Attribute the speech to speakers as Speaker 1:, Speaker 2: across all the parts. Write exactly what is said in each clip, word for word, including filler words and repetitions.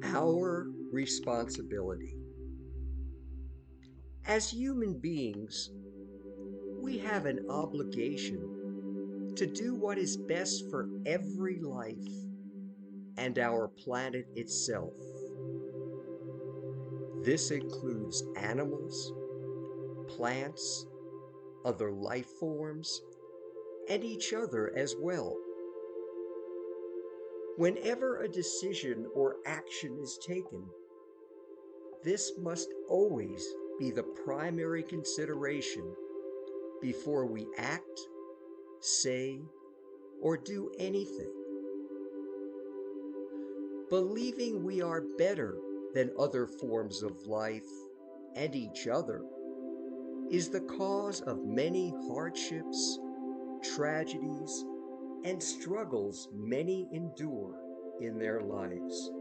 Speaker 1: Our responsibility. As human beings, we have an obligation to do what is best for every life and our planet itself. This includes animals, plants, other life forms, and each other as well. Whenever a decision or action is taken, this must always be the primary consideration before we act, say, or do anything. Believing we are better than other forms of life and each other is the cause of many hardships, tragedies, and struggles many endure in their lives.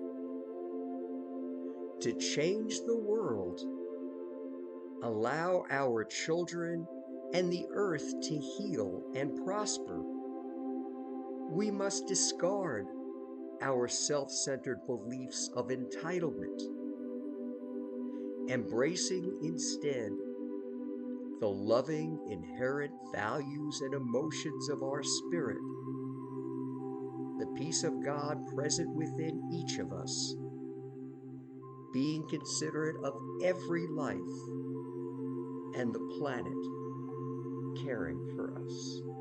Speaker 1: To change the world, allow our children and the earth to heal and prosper, we must discard our self-centered beliefs of entitlement, embracing instead the loving inherent values and emotions of our spirit, the peace of God present within each of us, being considerate of every life and the planet caring for us.